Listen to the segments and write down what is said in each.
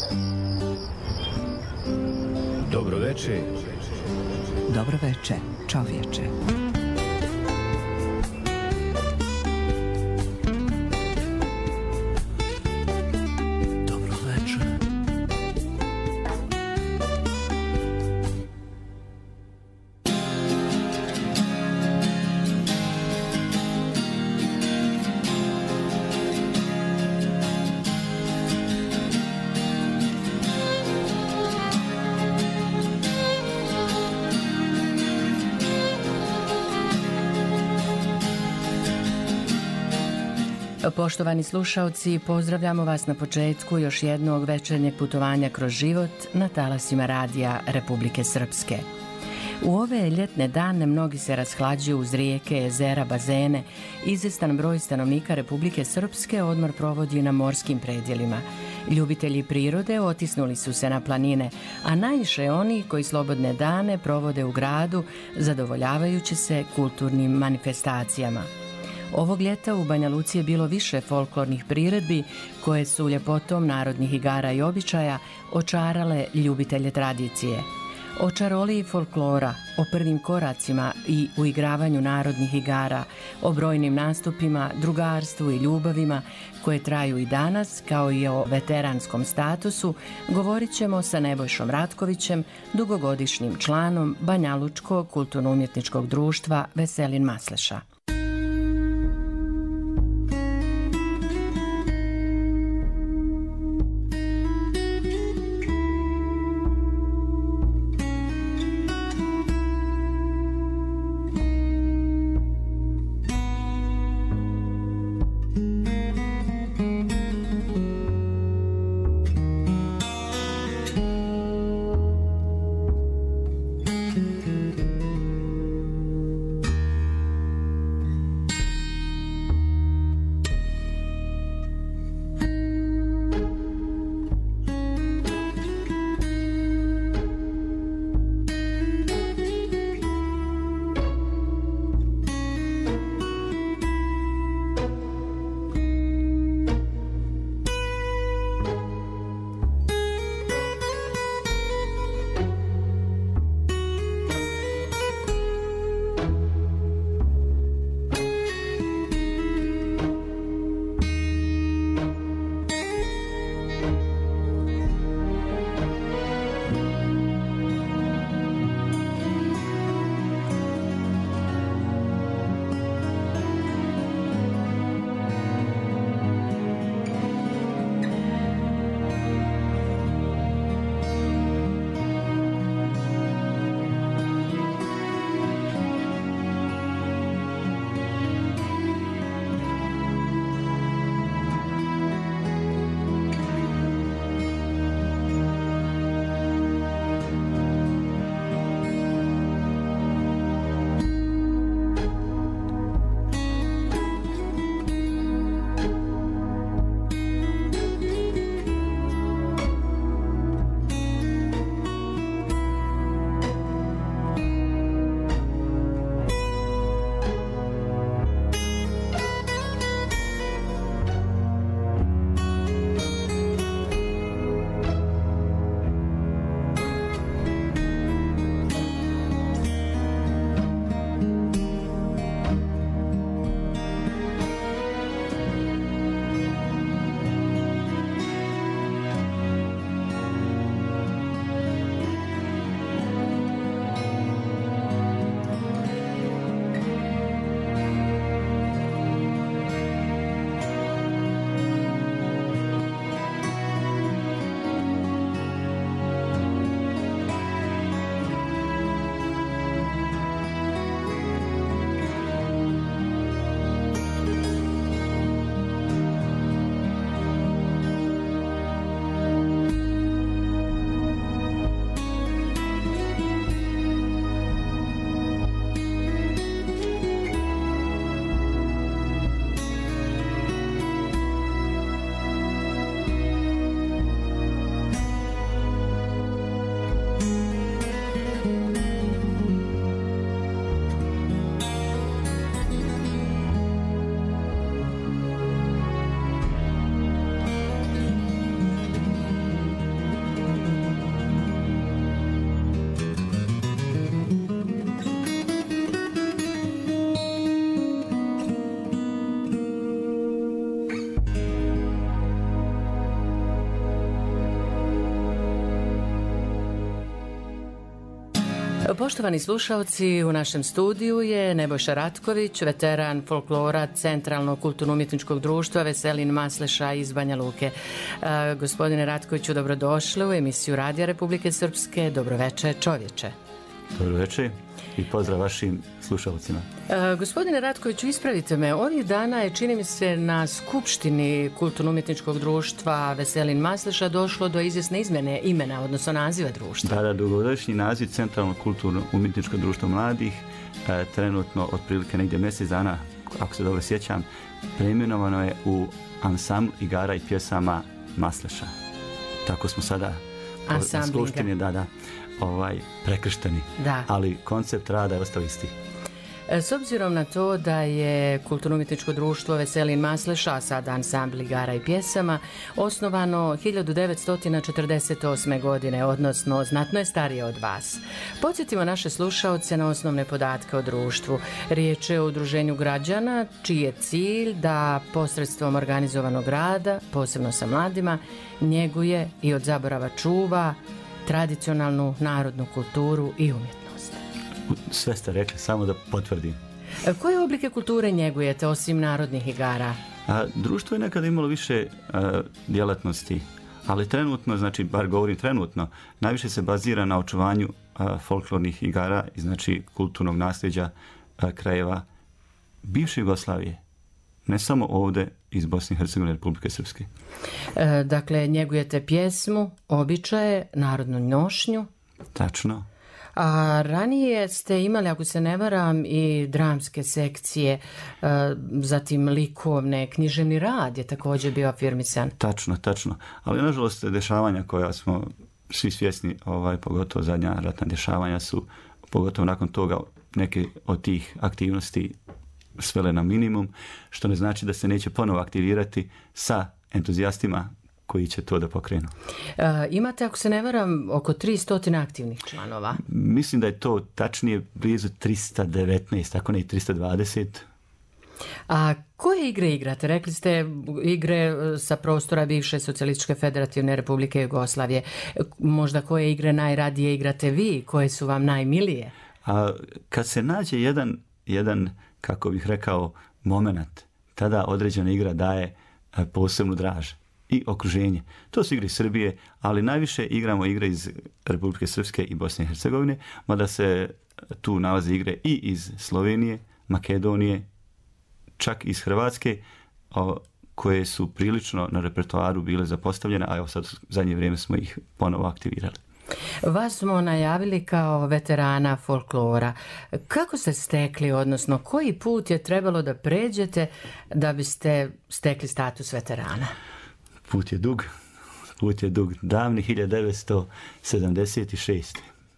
Dobro veče. Dobro veče, čovječe. Dobro veče. Poštovani slušaoci, pozdravljamo vas na početku još jednog večernjeg putovanja kroz život na talasima radija Republike Srpske. U ove ljetne dane mnogi se rashlađuju uz rijeke, jezera, bazene. Izvjestan broj stanovnika Republike Srpske odmor provodi na morskim predjelima. Ljubitelji prirode otisnuli su se na planine, a najviše oni koji slobodne dane provode u gradu zadovoljavajući se kulturnim manifestacijama. Ovog ljeta u Banja Luci je bilo više folklornih priredbi koje su ljepotom narodnih igara i običaja očarale ljubitelje tradicije. O čaroliji folklora, o prvim koracima i uigravanju narodnih igara, o brojnim nastupima, drugarstvu i ljubavima koje traju i danas, kao i o veteranskom statusu, govorit ćemo sa Nebojšom Ratkovićem, dugogodišnjim članom Banjalučkog kulturno-umjetničkog društva Veselin Masleša. Poštovani slušalci, u našem studiju je Nebojša Ratković, veteran folklora Centralnog kulturno-umjetničkog društva Veselin Masleša iz Banja Luke. Gospodine Ratkoviću, dobrodošli u emisiju Radija Republike Srpske. Dobroveče, čovječe. Dobroveče i pozdrav vašim slušalcima. Gospodine Ratkoviću, ispravite me. Ovih dana je, čini mi se, na Skupštini Kulturno-umjetničkog društva Veselin Masleša došlo do izvjesne izmjene imena, odnosno naziva društva. Da, dugogodišnji naziv Centralno kulturno-umjetničko društvo mladih, trenutno otprilike negdje mjesec dana, ako se dobro sjećam, preimenovano je u ansambl igara i pjesama Masleša. Tako smo sada na Skupštini prekršteni, ali koncept rada je ostao isti. S obzirom na to da je Kulturno-umjetničko društvo Veselin Masleša, a sada ansambl igara i pjesama, osnovano 1948. godine, odnosno znatno je starije od vas. Podsjetimo naše slušaoce na osnovne podatke o društvu. Riječ je o udruženju građana, čiji je cilj da posredstvom organizovanog rada, posebno sa mladima, njeguje i od zaborava čuva tradicionalnu narodnu kulturu i umjetnost. Sve ste rekli, samo da potvrdim. Koje oblike kulture njegujete osim narodnih igara? Društvo je nekada imalo više djelatnosti, ali trenutno, znači bar govorim trenutno, najviše se bazira na očuvanju folklornih igara i znači kulturnog nasljeđa krajeva bivše Jugoslavije. Ne samo ovdje iz Bosne i Hercegovine, Republike Srpske. Dakle, njegujete pjesmu, običaje, narodnu nošnju. Tačno. A ranije ste imali, ako se ne varam, i dramske sekcije, zatim likovne, književni rad je također bio afirmisan. Tačno. Ali nažalost dešavanja koja smo svi svjesni, pogotovo zadnja ratna dešavanja su, pogotovo nakon toga, neke od tih aktivnosti svele na minimum, što ne znači da se neće ponovo aktivirati sa entuzijastima koji će to da pokrenu. Imate, ako se ne varam, oko 300 aktivnih članova. Mislim da je to tačnije blizu 319, ako ne i 320. A koje igre igrate? Rekli ste igre sa prostora bivše Socijalističke federativne Republike Jugoslavije. Možda koje igre najradije igrate vi? Koje su vam najmilije? Kad se nađe jedan, kako bih rekao, moment, tada određena igra daje posebnu draž i okruženje. To su igre iz Srbije, ali najviše igramo igre iz Republike Srpske i Bosne i Hercegovine, mada se tu nalaze igre i iz Slovenije, Makedonije, čak iz Hrvatske, koje su prilično na repertoaru bile zapostavljene, a evo sad u zadnje vrijeme smo ih ponovo aktivirali. Vas smo najavili kao veterana folklora. Kako ste stekli, odnosno koji put je trebalo da pređete da biste stekli status veterana? Put je dug. Davni 1976.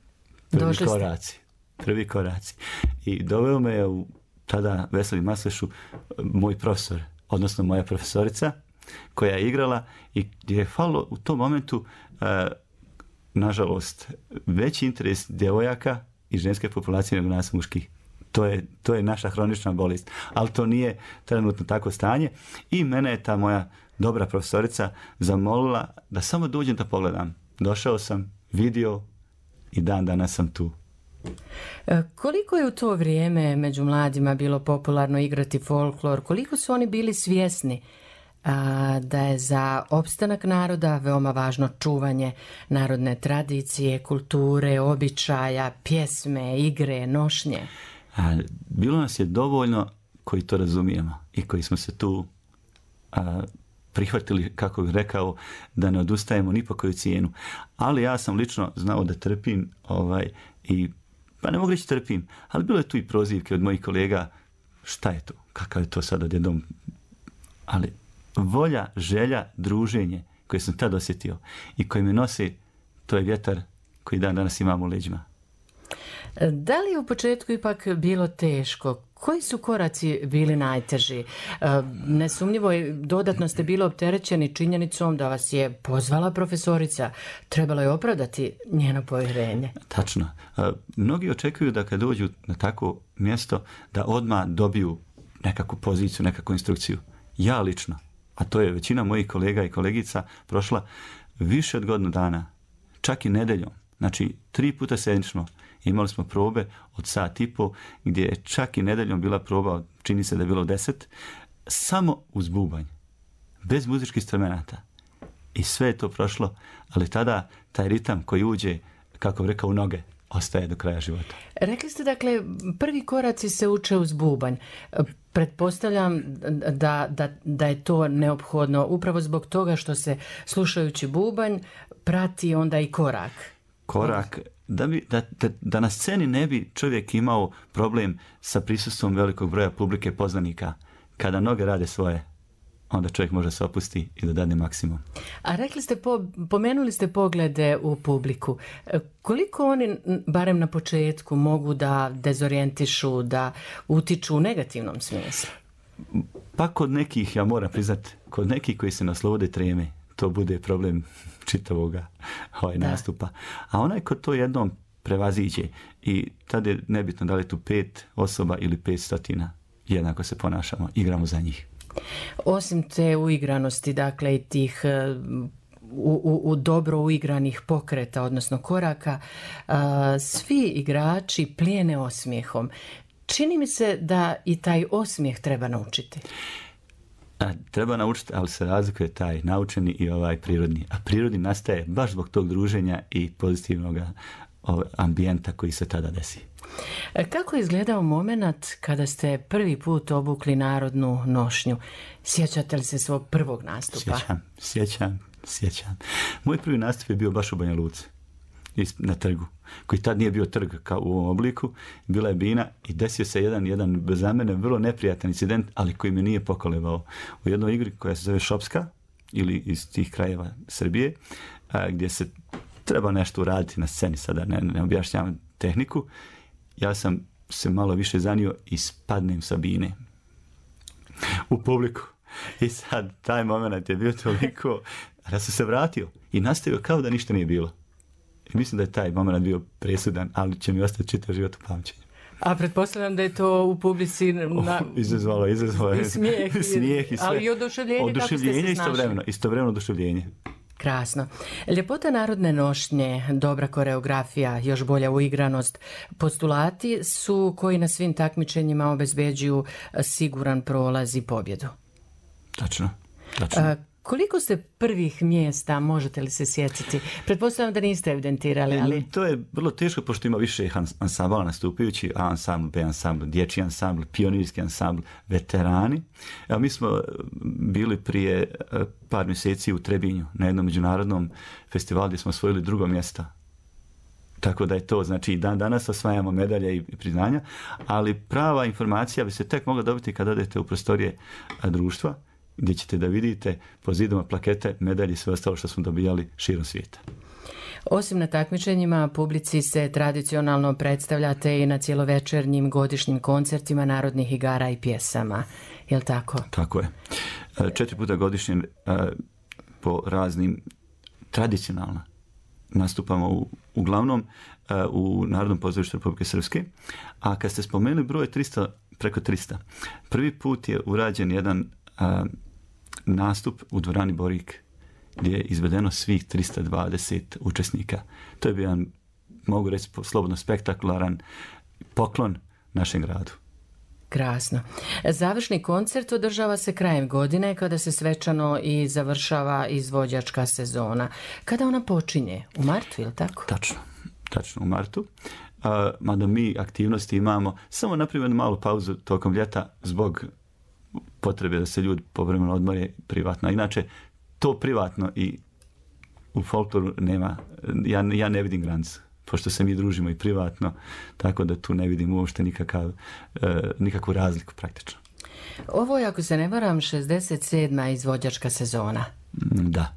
Prvi koraci. I doveo me je tada Veselin Maslešu moj profesor, odnosno moja profesorica, koja je igrala i gdje je falilo u tom momentu nažalost veći interes djevojaka i ženske populacije nego nas muških. To je naša hronična bolest, ali to nije trenutno tako stanje i mene je ta moja dobra profesorica zamolila da samo dođem da pogledam. Došao sam, vidio i dan danas sam tu. Koliko je u to vrijeme među mladima bilo popularno igrati folklor? Koliko su oni bili svjesni da je za opstanak naroda veoma važno čuvanje narodne tradicije, kulture, običaja, pjesme, igre, nošnje? Bilo nas je dovoljno koji to razumijemo i koji smo se tu prihvatili, kako bih rekao, da ne odustajemo ni po koju cijenu. Ali ja sam lično znao da trpim pa ne mogu reći trpim, ali bilo je tu i prozivke od mojih kolega, šta je to, kakav je to sad odjednom, ali volja, želja, druženje koje sam tad osjetio i koji me nosi, to je vjetar koji danas imamo u leđima. Da li je u početku ipak bilo teško? Koji su koraci bili najteži? Nesumnjivo dodatno ste bili opterećeni činjenicom da vas je pozvala profesorica. Trebalo je opravdati njeno povjerenje. Tačno. Mnogi očekuju da kad dođu na takvo mjesto da odmah dobiju nekakvu poziciju, nekakvu instrukciju. Ja lično, a to je većina mojih kolega i kolegica, prošla više od godinu dana, čak i nedeljom. Znači, 3 puta sedmično Imali smo probe od sat i po, gdje je čak i nedeljom bila proba, čini se da je bilo 10, samo uz bubanj, bez muzičkih instrumenata. I sve je to prošlo, ali tada taj ritam koji uđe, kako bi rekao, u noge, ostaje do kraja života. Rekli ste, dakle, prvi koraci se uče uz bubanj. Pretpostavljam da je to neophodno upravo zbog toga što se, slušajući bubanj, prati onda i korak. Korak, da na sceni ne bi čovjek imao problem sa prisustvom velikog broja publike poznanika. Kada noge rade svoje, onda čovjek može se opusti i da dadne maksimum. A rekli ste, pomenuli ste poglede u publiku. Koliko oni, barem na početku, mogu da dezorijentišu, da utiču u negativnom smislu? Pa kod nekih, ja moram priznati, kod nekih koji se naslobode treme, to bude problem čitavoga nastupa. A onaj ko to jednom prevaziđe i tada je nebitno da li tu 5 osoba ili 500, jednako se ponašamo, igramo za njih. Osim te uigranosti, dakle, i tih u dobro uigranih pokreta, odnosno koraka, svi igrači plijene osmijehom. Čini mi se da i taj osmijeh treba naučiti. Treba naučiti, ali se razlikuje taj naučeni i ovaj prirodni. A prirodni nastaje baš zbog tog druženja i pozitivnog ambijenta koji se tada desi. Kako je izgledao moment kada ste prvi put obukli narodnu nošnju? Sjećate li se svog prvog nastupa? Sjećam. Moj prvi nastup je bio baš u Banja Luci, na trgu, koji tad nije bio trg kao u ovom obliku. Bila je bina i desio se jedan za mene vrlo neprijatan incident, ali koji me nije pokolebao. U jednoj igri koja se zove Šopska, ili iz tih krajeva Srbije, gdje se treba nešto uraditi na sceni, sada ne objašnjavam tehniku. Ja sam se malo više zanio i spadnem sa bine u publiku. I sad taj moment je bio toliko, da sam se vratio i nastavio kao da ništa nije bilo. I mislim da je taj moment bio presudan, ali će mi ostati čitav život u pamćenju. A pretpostavljam da je to u publici izazvalo smijeh i sve. Ali i oduševljenje, kako ste se snašli? Istovremeno oduševljenje. Krasno. Ljepota narodne nošnje, dobra koreografija, još bolja uigranost, postulati su koji na svim takmičenjima obezbeđuju siguran prolaz i pobjedu. Tačno. Koliko ste prvih mjesta, možete li se sjetiti? Pretpostavljam da niste evidentirali, ali... To je vrlo teško, pošto ima više ansambala nastupajući, A ansambl, B ansambl, dječji ansambl, pionirski ansambl, veterani. Evo, mi smo bili prije par mjeseci u Trebinju na jednom međunarodnom festivalu gdje smo osvojili 2. mjesto. Tako da je to, znači, i dan danas osvajamo medalje i priznanja, ali prava informacija bi se tek mogla dobiti kada odete u prostorije društva, gdje ćete da vidite po zidama plakete, medalje i sve ostalo što smo dobijali širom svijeta. Osim na takmičenjima, publici se tradicionalno predstavljate i na cjelovečernjim godišnjim koncertima narodnih igara i pjesama. Je li tako? Tako je. 4 puta godišnje po raznim tradicionalno nastupamo uglavnom u Narodnom pozorištu Republike Srpske. A kad ste spomenuli broj 300, preko 300, prvi put je urađen jedan nastup u dvorani Borik, gdje je izvedeno svih 320 učesnika. To je bio jedan, mogu reći slobodno, spektakularan poklon našem gradu. Krasno. Završni koncert održava se krajem godine kada se svečano i završava izvođačka sezona. Kada ona počinje? U martu, ili tako? Tačno u martu. Mada mi aktivnosti imamo samo naprimjer malu pauzu tokom ljeta zbog potrebe da se ljudi povremeno odmore privatno. Inače, to privatno i u folkloru nema, ja ne vidim granicu, pošto se mi družimo i privatno, tako da tu ne vidim uopšte nikakvu razliku praktično. Ovo je, ako se ne varam, 67. izvođačka sezona. Da.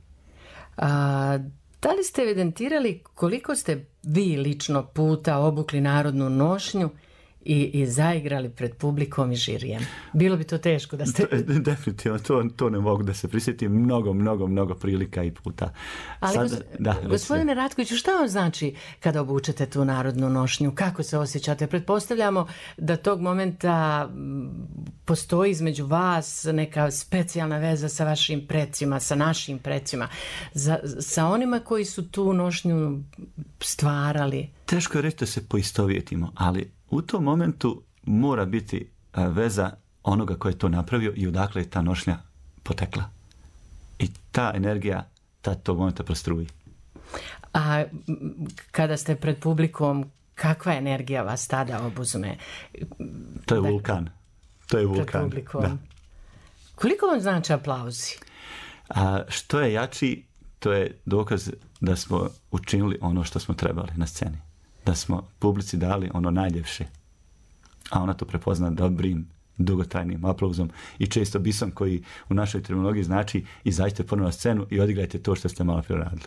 Da li ste evidentirali koliko ste vi lično puta obukli narodnu nošnju i zaigrali pred publikom i žirijem. Bilo bi to teško da ste... Definitivno, to ne mogu da se prisjetim. Mnogo prilika i puta. Ali, gospodine Ratkoviću, šta vam znači kada obučete tu narodnu nošnju? Kako se osjećate? Pretpostavljamo da tog momenta postoji između vas neka specijalna veza sa vašim precima, sa našim precima, sa onima koji su tu nošnju stvarali. Teško je reći da se poistovjetimo, ali u tom momentu mora biti veza onoga ko je to napravio i odakle je ta nošnja potekla. I ta energija tog momenta prostruji. A kada ste pred publikom, kakva energija vas tada obuzme? To je vulkan. To je vulkan. Da. Koliko vam znači aplauzi? Što je jači, to je dokaz da smo učinili ono što smo trebali na sceni. Da smo publici dali ono najljepše. A ona to prepozna dobrim, dugotrajnim aplauzom i često bisom koji u našoj terminologiji znači izađite ponovno na scenu i odigrajte to što ste malo prije radili.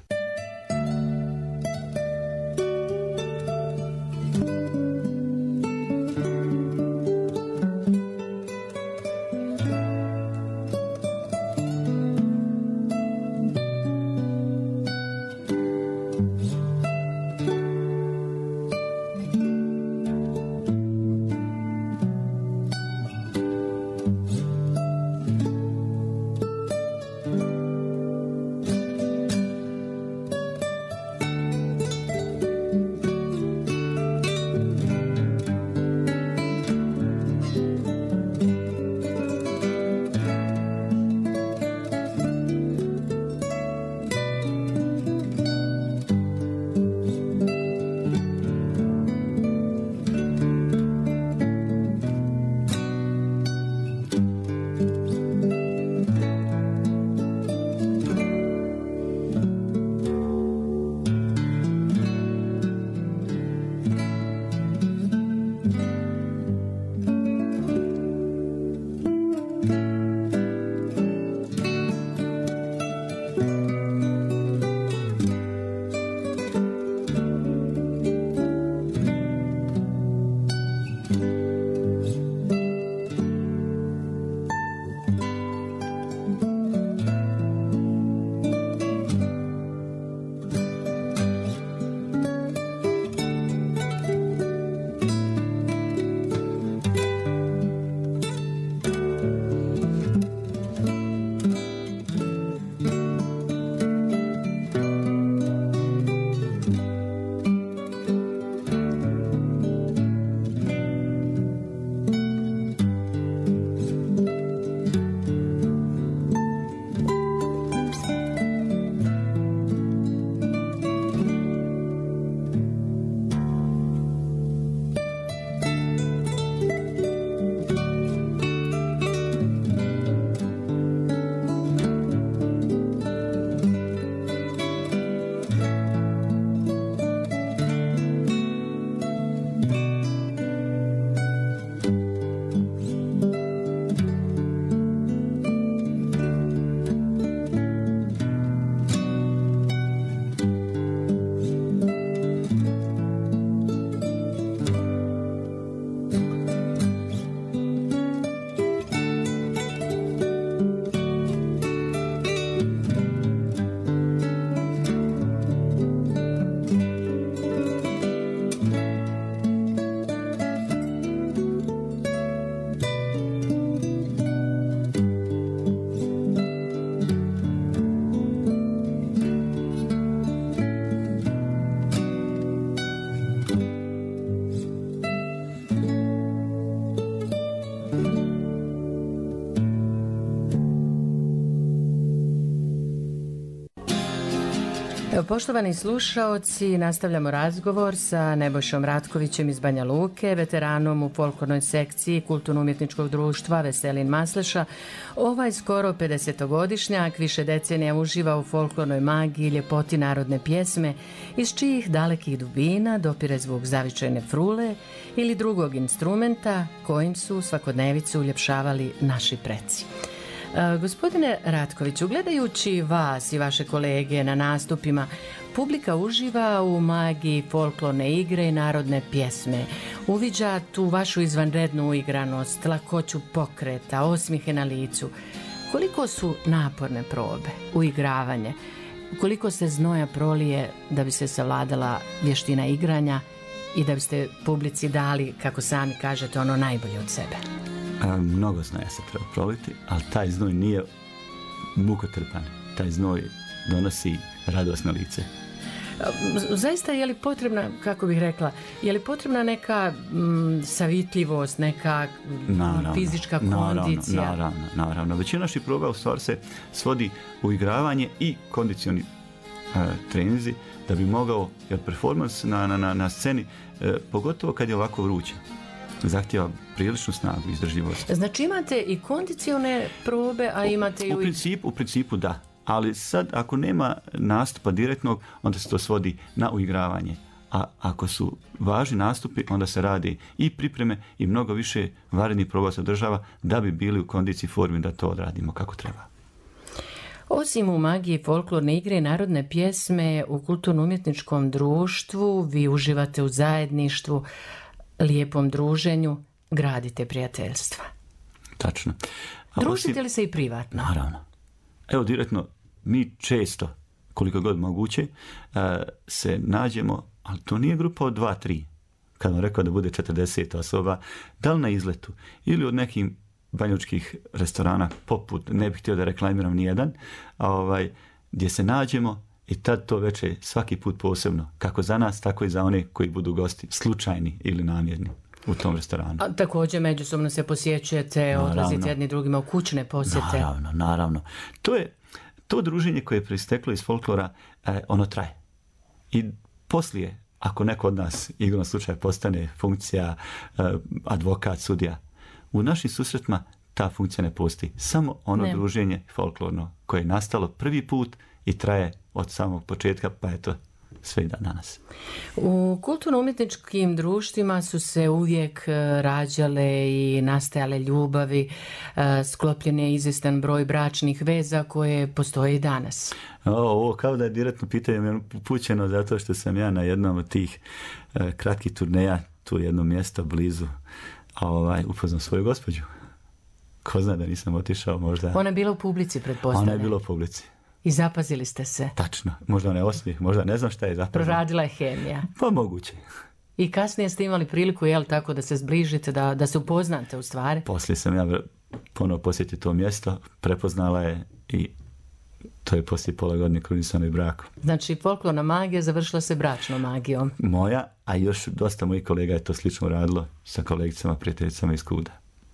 Poštovani slušaoci, nastavljamo razgovor sa Nebojšom Ratkovićem iz Banja Luke, veteranom u folklornoj sekciji Kulturno-umjetničkog društva Veselin Masleša. Ovaj skoro 50-godišnjak više decenija uživa u folklornoj magiji i ljepoti narodne pjesme, iz čijih dalekih dubina dopire zvuk zavičajne frule ili drugog instrumenta kojim su svakodnevicu uljepšavali naši preci. Gospodine Ratkoviću, gledajući vas i vaše kolege na nastupima, publika uživa u magiji folklorne igre i narodne pjesme. Uviđa tu vašu izvanrednu uigranost, lakoću pokreta, osmihe na licu. Koliko su naporne probe, uigravanje? Koliko se znoja prolije da bi se savladala vještina igranja i da biste publici dali, kako sami kažete, ono najbolje od sebe? Mnogo znoja se treba proliti, ali taj znoj nije mukotrpan. Taj znoj donosi radost na lice. Zaista je li potrebna, kako bih rekla, je li potrebna neka savitljivost, neka fizička kondicija? Naravno. Većina naših proba u stvari se svodi u igravanje i kondicioni treninzi da bi mogao, jer performans na sceni, pogotovo kad je ovako vruće, zahtjeva priličnu snagu i izdržljivost. Znači imate i kondicione probe, a imate i... U principu da. Ali sad, ako nema nastupa direktnog, onda se to svodi na uigravanje. A ako su važni nastupi, onda se radi i pripreme i mnogo više varenih proba se održava da bi bili u kondiciji formi da to odradimo kako treba. Osim u magiji folklorne igre i narodne pjesme, u kulturno-umjetničkom društvu vi uživate u zajedništvu, lijepom druženju, gradite prijateljstva. Tačno. Družite li se i privatno? Naravno. Evo direktno, mi često, koliko god moguće, se nađemo, ali to nije grupa od 2-3. Kad vam rekao da bude 40 osoba, da li na izletu ili od nekim banjučkih restorana, poput, ne bih htio da reklamiram nijedan, gdje se nađemo i tad to večer svaki put posebno, kako za nas, tako i za one koji budu gosti, slučajni ili namjerni u tom restoranu. A također međusobno se posjećujete, odlazite jedni drugima u kućne posjete. Naravno. To druženje koje je proisteklo iz folklora, ono traje. I poslije, ako neko od nas igrom slučaj postane funkcija advokat, sudija, u našim susretima ta funkcija ne postoji. Samo ono druženje folklorno koje je nastalo prvi put i traje od samog početka, pa eto, sve i dan danas. U kulturno-umjetničkim društvima su se uvijek rađale i nastajale ljubavi, sklopljen je izvjestan broj bračnih veza koje postoje i danas. Ovo kao da je direktno pitanje upućeno zato što sam ja na jednom od tih kratkih turneja, tu jedno mjesto blizu, upoznao svoju gospođu. Ko zna da nisam otišao možda... Ona je bila u publici, pretpostavljam. Ona je bila u publici. I zapazili ste se. Tačno. Možda ne osmijeh, možda ne znam šta je zapazila. Proradila je hemija. Pa moguće. I kasnije ste imali priliku, tako da se zbližite, da se upoznate u stvari? Poslije sam ja ponovo posjetio to mjesto, prepoznala je i to je poslije pola godine krunisano i brakom. Znači, folklorna magija završila se bračnom magijom. Moja, a još dosta mojih kolega je to slično radilo sa kolegicama, prijateljicama iz Kuda.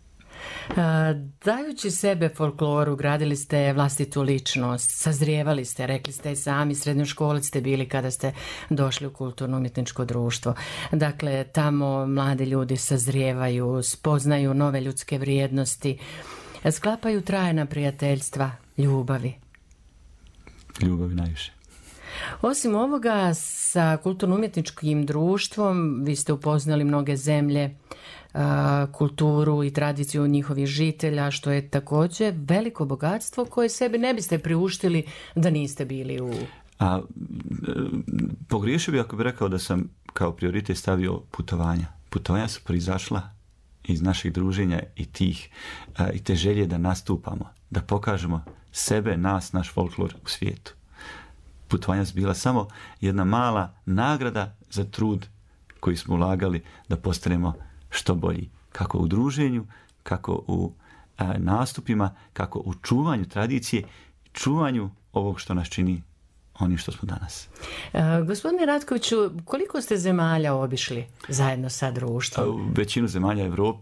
Dajući sebe folkloru, gradili ste vlastitu ličnost, sazrijevali ste, rekli ste i sami, srednjoškolac ste bili kada ste došli u kulturno-umjetničko društvo. Dakle, tamo mladi ljudi sazrijevaju, spoznaju nove ljudske vrijednosti, sklapaju trajna prijateljstva, ljubavi. Ljubavi najviše. Osim ovoga, sa kulturno-umjetničkim društvom vi ste upoznali mnoge zemlje, kulturu i tradiciju njihovih žitelja, što je također veliko bogatstvo koje sebi ne biste priuštili da niste bili u... Pogriješio bi ako bi rekao da sam kao prioritet stavio putovanja. Putovanja su proizašla iz naših druženja i te želje da nastupamo, da pokažemo sebe, nas, naš folklor u svijetu. Putovanja su bila samo jedna mala nagrada za trud koji smo ulagali da postanemo što bolji. Kako u druženju, kako u nastupima, kako u čuvanju tradicije, čuvanju ovog što nas čini onim što smo danas. Gospodine Ratkoviću, koliko ste zemalja obišli zajedno sa društvom? Većinu zemalja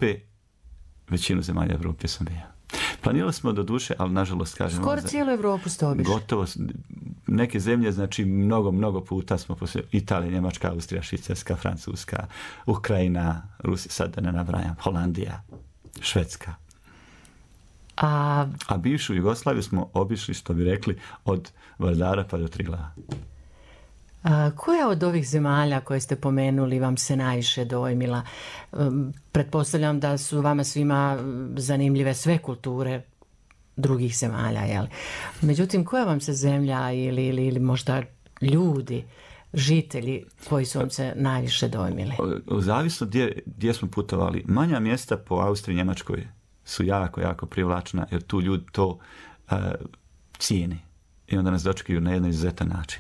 Evrope sam bio. Planirali smo do duše, ali nažalost kažemo... Skoro cijelu Evropu ste obišli. Gotovo. Neke zemlje, znači mnogo puta smo posle Italija, Njemačka, Austrija, Švicarska, Francuska, Ukrajina, Rusija, sad da ne nabrajam, Holandija, Švedska. A bivšu Jugoslaviju smo obišli, što bi rekli, od Vardara pa do Triglava. Koja od ovih zemalja koje ste pomenuli vam se najviše dojmila? Pretpostavljam da su vama svima zanimljive sve kulture drugih zemalja, jel? Međutim, koja vam se zemlja ili možda ljudi, žitelji koji su vam se najviše dojmili? Zavisno gdje smo putovali. Manja mjesta po Austriji i Njemačkoj su jako, jako privlačna, jer tu ljudi to cijene. I onda nas dočekaju na jedan izuzetan način.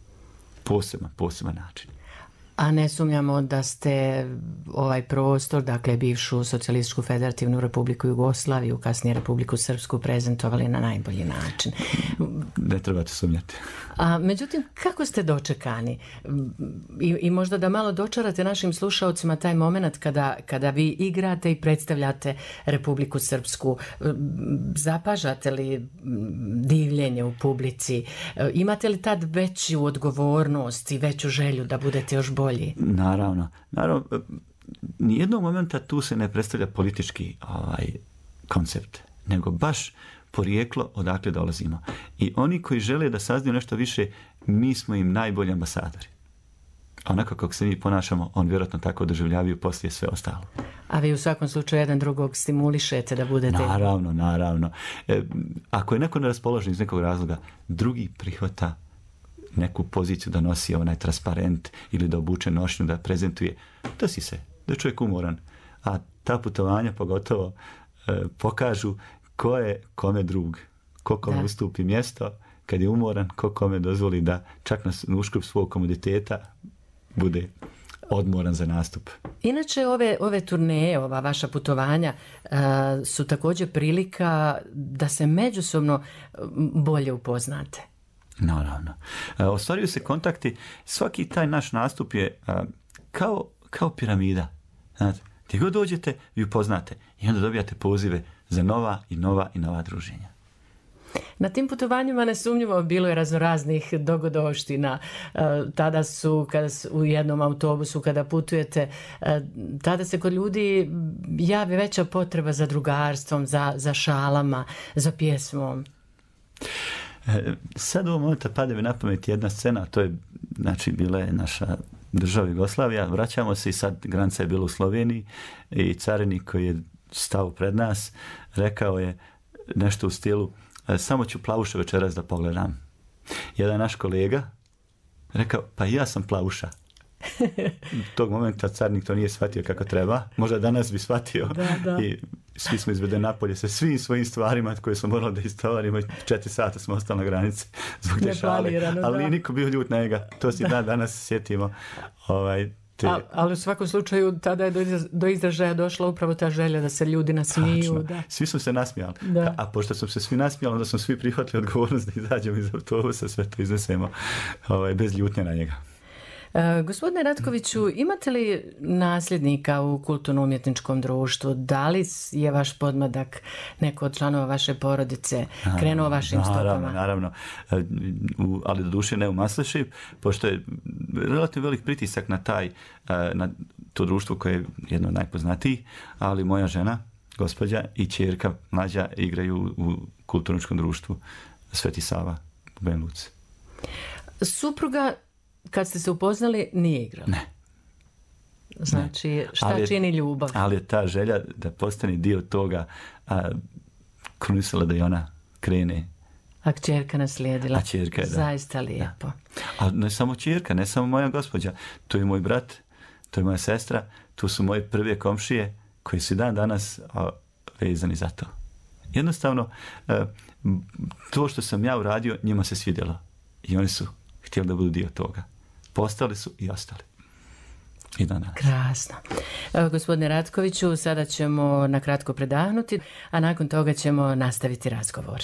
Poseban način. A ne sumnjamo da ste ovaj prostor, dakle bivšu Socijalističku federativnu Republiku Jugoslaviju, kasnije Republiku Srpsku, prezentovali na najbolji način. Ne trebate sumnjati. A međutim, kako ste dočekani? I možda da malo dočarate našim slušaocima taj moment kada vi igrate i predstavljate Republiku Srpsku. Zapažate li divljenje u publici? Imate li tad veću odgovornost i veću želju da budete još bolji? Naravno. Nijednog momenta tu se ne predstavlja politički koncept, nego baš porijeklo odakle dolazimo. I oni koji žele da saznaju nešto više, mi smo im najbolji ambasadori. A onako kako se mi ponašamo, on vjerojatno tako doživljavaju poslije sve ostalo. A vi u svakom slučaju jedan drugog stimulišete da budete... Naravno. Ako je neko neraspoložen iz nekog razloga, drugi prihvata neku poziciju da nosi onaj transparent ili da obuče nošnju, da prezentuje. Desi se, da je čovjek umoran. A ta putovanja pogotovo pokažu ko je kome drug, ko kome ustupi mjesto kad je umoran, ko kome dozvoli da čak na uškup svog komoditeta bude odmoran za nastup. Inače, ove turneje, ova vaša putovanja su također prilika da se međusobno bolje upoznate. Naravno. Ostvaruju se kontakti. Svaki taj naš nastup je kao piramida. Znate, gdje god dođete, vi upoznate i onda dobijate pozive za nova druženja. Na tim putovanjima nesumnjivo bilo je raznoraznih dogodovština. Tada u jednom autobusu kada putujete, tada se kod ljudi javi veća potreba za drugarstvom, za šalama, za pjesmom. Sad u ovom momentu pade mi na pamet jedna scena, to je, bila je naša država Jugoslavija, vraćamo se i sad granica je bila u Sloveniji i carinik koji je stao pred nas rekao je nešto u stilu samo ću plavuša večeras da pogledam. Jedan naš kolega rekao, pa i ja sam plavuša. Tog momenta carinik to nije shvatio kako treba. Možda danas bi shvatio. Da. I svi smo izvedeni napolje sa svim svojim stvarima koje smo morali da istovarimo. 4 sata smo ostali na granici zbog te šale. Ali nije niko bio ljut na njega. To si danas sjetimo. Ali u svakom slučaju tada je do izražaja došla upravo ta želja da se ljudi nasmiju. Da. Svi su se nasmijali. Da. A pošto smo se svi nasmijali, onda smo svi prihvatili odgovornost da izađemo iz autobusa, sve to iznesemo bez ljutnje na njega. Gospodine Ratkoviću, imate li nasljednika u kulturno-umjetničkom društvu? Da li je vaš podmladak neko od članova vaše porodice krenuo vašim stopama? Naravno. Ali do duše ne u Masleši, pošto je relativno velik pritisak na to društvo koje je jedno od najpoznatijih, ali moja žena, gospođa i ćerka mlađa igraju u kulturno-umjetničkom društvu Sveti Sava u Banja Luci. Supruga, kad ste se upoznali, nije igrala? Ne. Znači, šta čini ljubav? Ali je ta želja da postane dio toga krunisala da i ona krene. A kćerka naslijedila. A kćerka je, da. Zaista lijepo. Da. A ne samo kćerka, ne samo moja gospođa. To je moj brat, to je moja sestra, tu su moje prve komšije koji su dan danas vezani za to. Jednostavno, to što sam ja uradio, njima se svidjelo. I oni su htjeli da budu dio toga. Postali su i ostali. I danas. Krasno. Evo, gospodine Ratkoviću, sada ćemo na kratko predahnuti, a nakon toga ćemo nastaviti razgovor.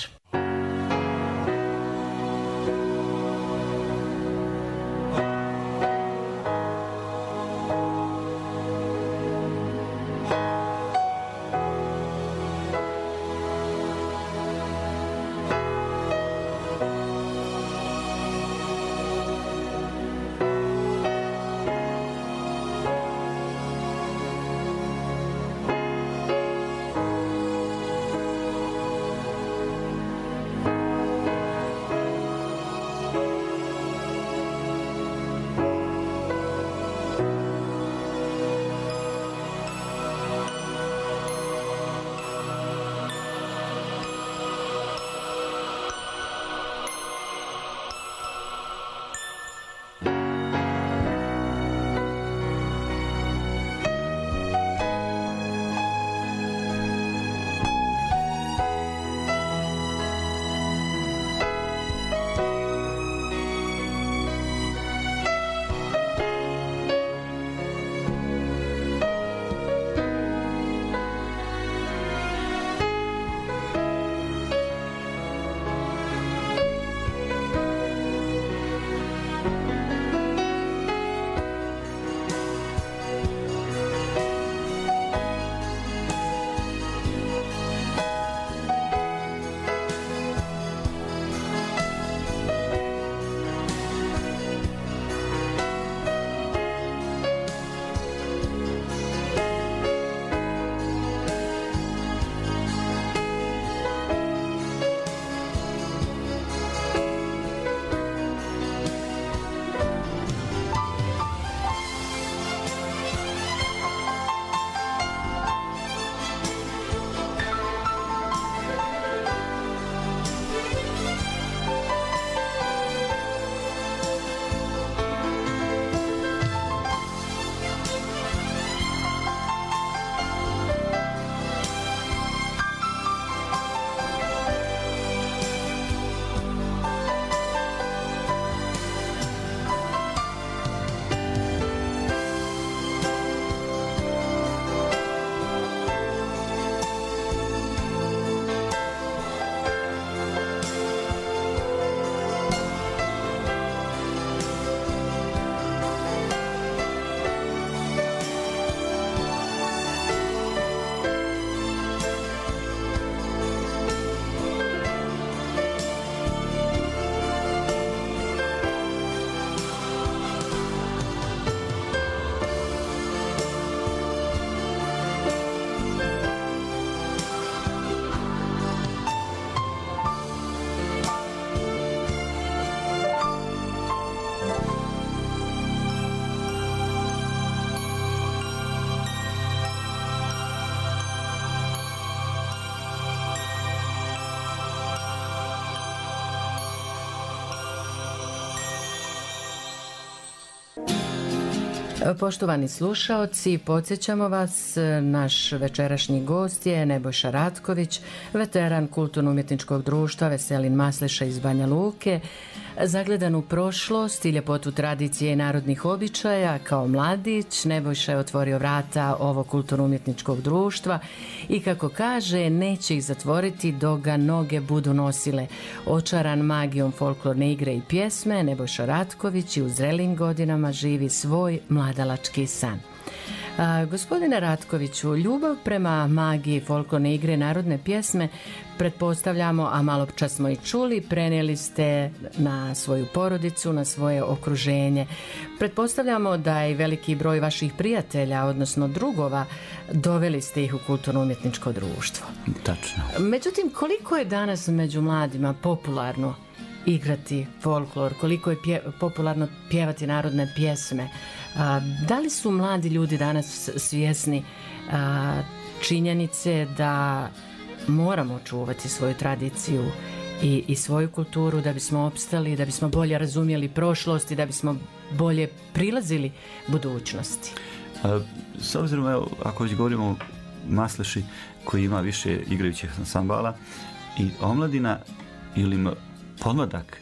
Poštovani slušaoci, podsjećamo vas, naš večerašnji gost je Nebojša Ratković, veteran Kulturno-umjetničkog društva Veselin Masleša iz Banja Luke. Zagledan u prošlost i ljepotu tradicije i narodnih običaja, kao mladić Nebojša je otvorio vrata ovog kulturno-umjetničkog društva i kako kaže, neće ih zatvoriti dok ga noge budu nosile. Očaran magijom folklorne igre i pjesme, Nebojša Ratković i u zrelim godinama živi svoj mladalački san. Gospodine Ratkoviću, ljubav prema magiji folklorne igre i narodne pjesme, pretpostavljamo, a malo čas smo i čuli, prenijeli ste na svoju porodicu, na svoje okruženje. Pretpostavljamo da i veliki broj vaših prijatelja, odnosno drugova, doveli ste ih u kulturno-umjetničko društvo. Tačno. Međutim, koliko je danas među mladima popularno igrati folklor, koliko je popularno pjevati narodne pjesme? Da li su mladi ljudi danas svjesni činjenice da moramo čuvati svoju tradiciju i svoju kulturu da bismo opstali, da bismo bolje razumjeli prošlost i da bismo bolje prilazili budućnosti? S obzirom, evo, ako već govorimo o Masleši koji ima više igrajućih ansambala i omladina ili pomladak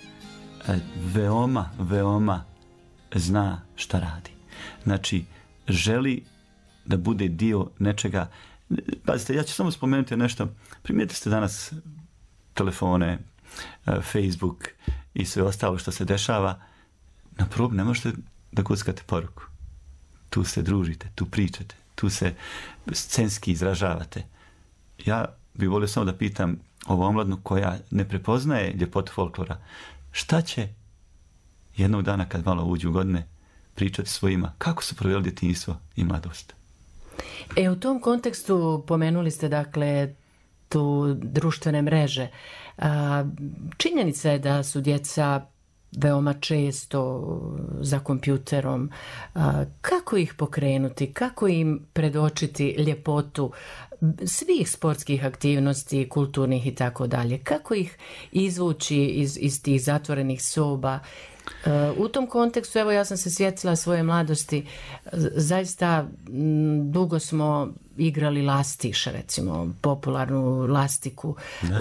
veoma zna šta radi. Znači, želi da bude dio nečega. Pazite, ja ću samo spomenuti nešto. Primijetili ste danas telefone, Facebook i sve ostalo što se dešava. Na prvom ne možete da kuckate poruku. Tu se družite, tu pričate, tu se scenski izražavate. Ja bih volio samo da pitam ovu omladnu koja ne prepoznaje ljepotu folklora, šta će jednog dana kad malo uđu u godine pričati svojima, kako su proveli djetinjstvo i mladost? U tom kontekstu pomenuli ste dakle tu društvene mreže. Činjenica je da su djeca veoma često za kompjuterom. Kako ih pokrenuti? Kako im predočiti ljepotu svih sportskih aktivnosti, kulturnih i tako dalje? Kako ih izvući iz tih zatvorenih soba? U tom kontekstu, evo, ja sam se sjetila svoje mladosti. Zaista dugo smo igrali lastiše, recimo popularnu lastiku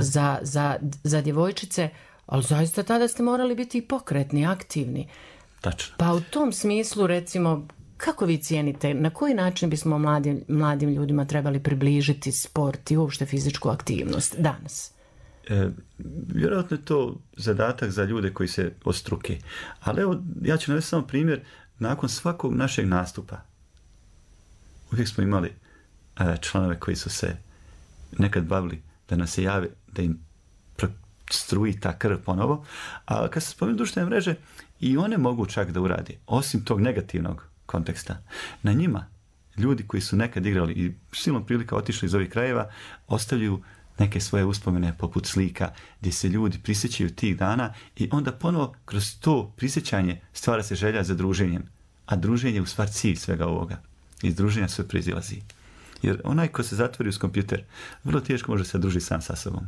za djevojčice, ali zaista tada ste morali biti i pokretni, aktivni. Tačno. Pa u tom smislu, recimo, kako vi cijenite, na koji način bismo mladim ljudima trebali približiti sport i uopšte fizičku aktivnost danas? Vjerojatno je to zadatak za ljude koji se od struke. Ali evo, ja ću navesti samo primjer. Nakon svakog našeg nastupa uvijek smo imali članove koji su se nekad bavili da nas se jave, da im struji ta krv ponovo. A kad se spomenu društvene mreže, i one mogu čak da uradi, osim tog negativnog konteksta. Na njima ljudi koji su nekad igrali i silom prilika otišli iz ovih krajeva, ostavljaju neke svoje uspomene poput slika gdje se ljudi prisjećaju tih dana i onda ponovo kroz to prisjećanje stvara se želja za druženjem. A druženje je u stvari cilj svega ovoga. Iz druženja sve proizilazi. Jer onaj ko se zatvori uz kompjuter, vrlo teško može se družiti sam sa sobom.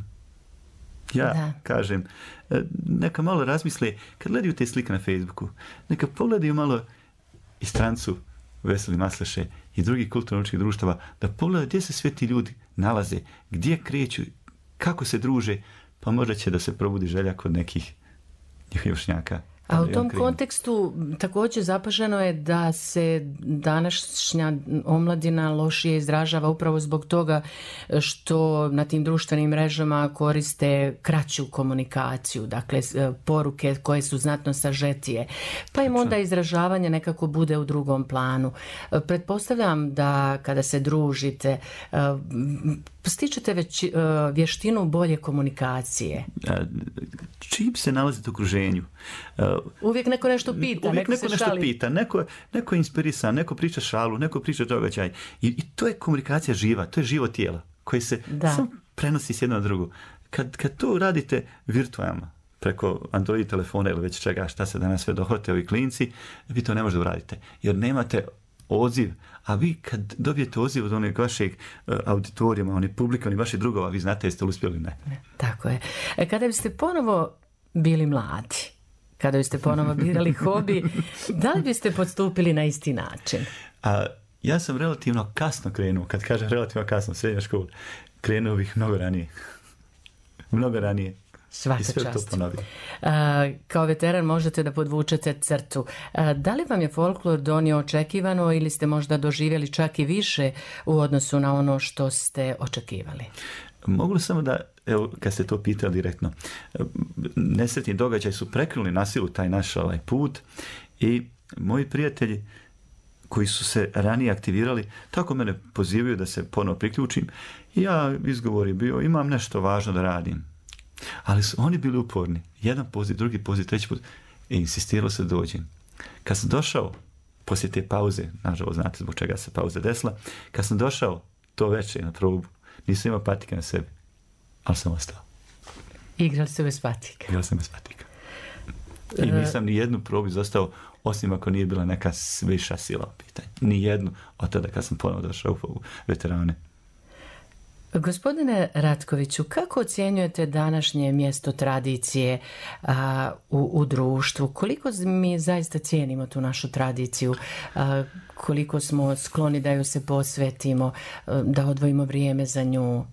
Ja kažem, neka malo razmisle, kad gledaju te slike na Facebooku, neka pogledaju malo i strancu Veselin Masleše i drugih kulturno-umjetničkih društava, da pogledaju gdje se sve ti ljudi nalaze, gdje kreću, kako se druže, pa možda će da se probudi želja kod nekih njihovih vršnjaka. A u tom kontekstu također zapaženo je da se današnja omladina lošije izražava upravo zbog toga što na tim društvenim mrežama koriste kraću komunikaciju, dakle poruke koje su znatno sažetije, pa im onda izražavanje nekako bude u drugom planu. Pretpostavljam da kada se družite stičete već vještinu bolje komunikacije. Čim se nalazite u okruženju? Uvijek neko nešto pita, uvijek neko se nešto šali. Pita, neko je inspirisan, neko priča šalu, neko priča događaj. I to je komunikacija živa, to je živo tijelo koje se samo prenosi s jedno na drugo. Kad to radite virtualno, preko Android telefona ili već čega, šta se danas sve dohvate ovi klinci, vi to ne možete uraditi. Jer nemate odziv, a vi kad dobijete odziv od onog vašeg auditorijuma, onih publika, onih vaših drugova, vi znate jeste li uspjeli ili ne. Tako je. Kada biste ponovo bili mladi, kada biste ponovo birali hobi, da li biste postupili na isti način? Ja sam relativno kasno krenuo, kad kažem relativno kasno, srednja škola, krenuo bih mnogo ranije. Mnogo ranije. Svaka I sve čast. to ponovim. Kao veteran možete da podvučete crtu. Da li vam je folklor donio očekivano ili ste možda doživjeli čak i više u odnosu na ono što ste očekivali? Mogu li samo da, evo, kad ste to pitali direktno, nesretni događaj su prekinuli na silu taj naš put i moji prijatelji koji su se ranije aktivirali, tako mene pozivaju da se ponovo priključim. I ja izgovor je bio, imam nešto važno da radim. Ali su oni bili uporni. Jedan poziv, drugi poziv, treći poziv. I insistiralo se da dođem. Kad sam došao, poslije te pauze, nažalost znate zbog čega se pauza desila, kad sam došao to večer na probu, nisam imao patike na sebi, ali sam ostao. Igrali ste bez patike? Igrali sam bez patika. I nisam ni jednu probu izostao, osim ako nije bila neka viša sila u pitanju. Ni jednu od tada kad sam ponovo došao u veterane. Gospodine Ratkoviću, kako ocjenjujete današnje mjesto tradicije u društvu? Koliko mi zaista cijenimo tu našu tradiciju? Koliko smo skloni da ju se posvetimo, da odvojimo vrijeme za nju?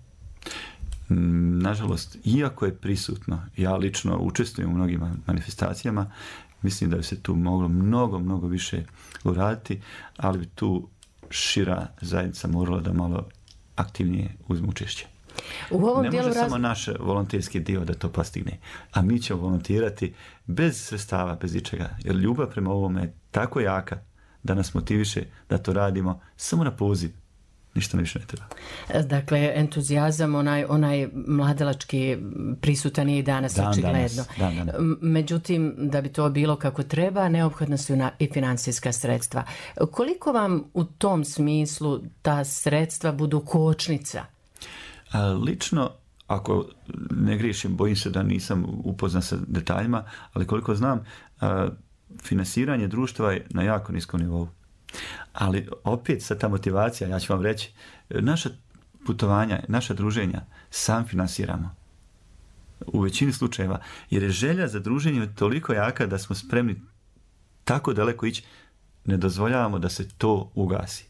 Nažalost, iako je prisutno, ja lično učestvujem u mnogim manifestacijama, mislim da bi se tu moglo mnogo više uraditi, ali bi tu šira zajednica morala da malo aktivnije uzme učešće. Ne može samo naš volonterski dio da to postigne, a mi ćemo volontirati bez sredstava, bez ičega, jer ljubav prema ovome je tako jaka da nas motiviše da to radimo samo na poziv. Ništa više ne treba. Dakle, entuzijazam, onaj mladalački prisutan je i danas očigledno. Međutim, da bi to bilo kako treba, neophodna su i financijska sredstva. Koliko vam u tom smislu ta sredstva budu kočnica? Lično, ako ne griješim, bojim se da nisam upoznat sa detaljima, ali koliko znam, finansiranje društva je na jako niskom nivou. Ali opet sa ta motivacija, ja ću vam reći, naša putovanja, naša druženja sam finansiramo. U većini slučajeva. Jer je želja za druženje toliko jaka da smo spremni tako daleko ići, ne dozvoljavamo da se to ugasi.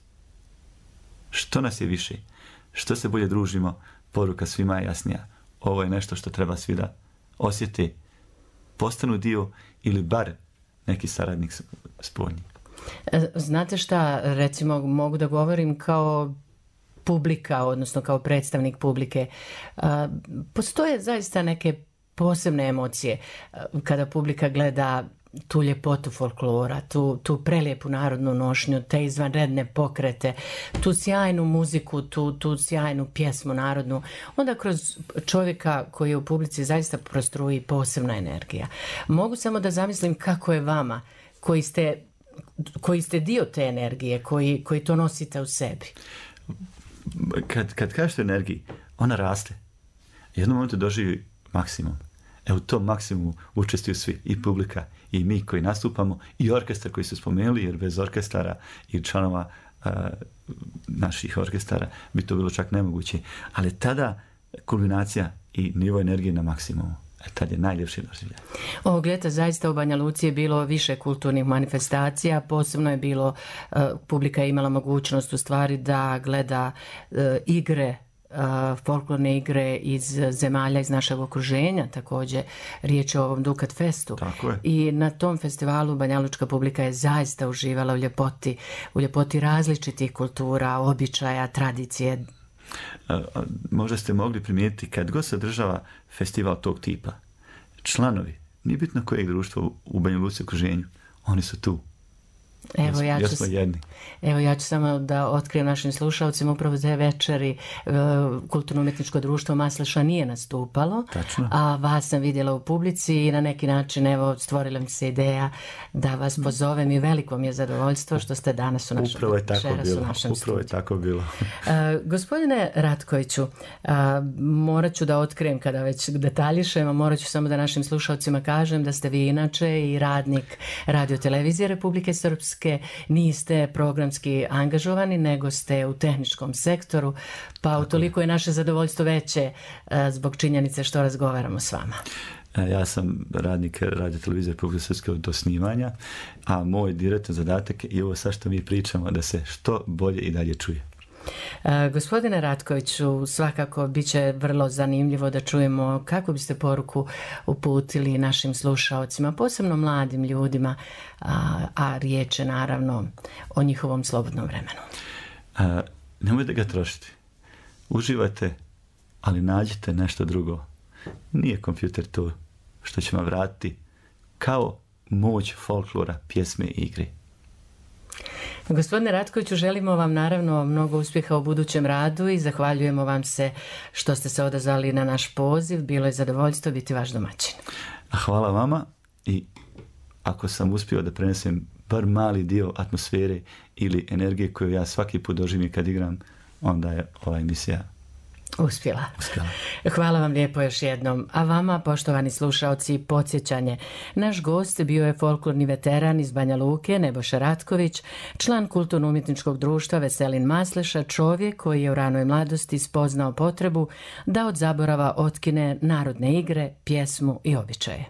Što nas je više, što se bolje družimo, poruka svima je jasnija. Ovo je nešto što treba svi da osjete, postanu dio ili bar neki saradnik spoljni. Znate šta, recimo mogu da govorim kao publika, odnosno kao predstavnik publike. Postoje zaista neke posebne emocije kada publika gleda tu ljepotu folklora, tu prelijepu narodnu nošnju, te izvanredne pokrete, tu sjajnu muziku, tu sjajnu pjesmu narodnu. Onda kroz čovjeka koji je u publici zaista prostruji posebna energija. Mogu samo da zamislim kako je vama, koji ste dio te energije, koji to nosite u sebi. Kad kažete energiji, ona raste. Jednom momentu doživi maksimum. U tom maksimumu učestvuju svi, i publika, i mi koji nastupamo, i orkestar koji su spomenuli, jer bez orkestara i članova naših orkestara bi to bilo čak nemoguće. Ali tada kulminacija i nivo energije na maksimumu. Tad je najljepši doživljaj. Ovog ljeta zaista u Banja Luci je bilo više kulturnih manifestacija, posebno je bilo, publika je imala mogućnost u stvari da gleda igre, folklorne igre iz zemalja iz našeg okruženja, također riječ je o ovom Dukat Festu. I na tom festivalu banjalučka publika je zaista uživala u ljepoti različitih kultura, običaja, tradicije. Možda ste mogli primijetiti kad god se održava festival tog tipa, članovi, nije bitno kojeg društva u Banja Luci okruženju, oni su tu. Evo ja ću samo da otkrijem našim slušalcima, upravo za večeri Kulturno-umjetničko društvo Masleša nije nastupalo. Tačno. A vas sam vidjela u publici i na neki način stvorila mi se ideja da vas pozovem i veliko mi je zadovoljstvo što ste danas u našem studiju. Upravo je tako bilo. Gospodine Ratkoviću, morat ću da otkrijem kada već detaljišemo, morat ću samo da našim slušalcima kažem da ste vi inače i radnik Radio-televizije Republike Srpske. Niste programski angažovani, nego ste u tehničkom sektoru, pa utoliko je naše zadovoljstvo veće zbog činjenice što razgovaramo s vama. Ja sam radnik Radio televizije Republike Srpske do snimanja, a moj direktan zadatak je i ovo sad što mi pričamo da se što bolje i dalje čuje. Gospodine Ratkoviću, svakako bit će vrlo zanimljivo da čujemo kako biste poruku uputili našim slušaocima, posebno mladim ljudima, a riječ je naravno o njihovom slobodnom vremenu. Nemojte ga trošiti. Uživajte, ali nađite nešto drugo. Nije kompjuter to što će vam vratiti kao moć folklora, pjesme i igre. Gospodine Ratkoviću, želimo vam naravno mnogo uspjeha u budućem radu i zahvaljujemo vam se što ste se odazvali na naš poziv. Bilo je zadovoljstvo biti vaš domaćin. Hvala vama i ako sam uspio da prenesem bar mali dio atmosfere ili energije koju ja svaki put doživim kad igram, onda je ova emisija uspjela. Hvala vam lijepo još jednom. A vama, poštovani slušaoci, podsjećanje. Naš gost bio je folklorni veteran iz Banja Luke, Nebojša Ratković, član kulturno-umjetničkog društva Veselin Masleša, čovjek koji je u ranoj mladosti spoznao potrebu da od zaborava otkine narodne igre, pjesmu i običaje.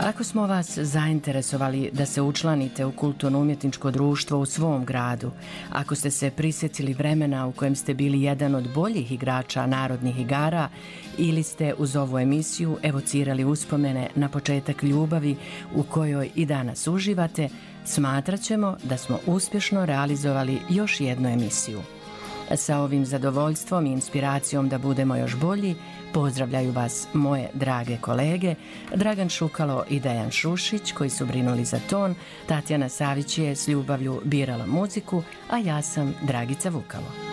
Ako smo vas zainteresovali da se učlanite u kulturno-umjetničko društvo u svom gradu, ako ste se prisjetili vremena u kojem ste bili jedan od boljih igrača narodnih igara ili ste uz ovu emisiju evocirali uspomene na početak ljubavi u kojoj i danas uživate, smatrat ćemo da smo uspješno realizovali još jednu emisiju. Sa ovim zadovoljstvom i inspiracijom da budemo još bolji, pozdravljaju vas moje drage kolege Dragan Šukalo i Dejan Šušić koji su brinuli za ton, Tatjana Savić je s ljubavlju birala muziku, a ja sam Dragica Vukalo.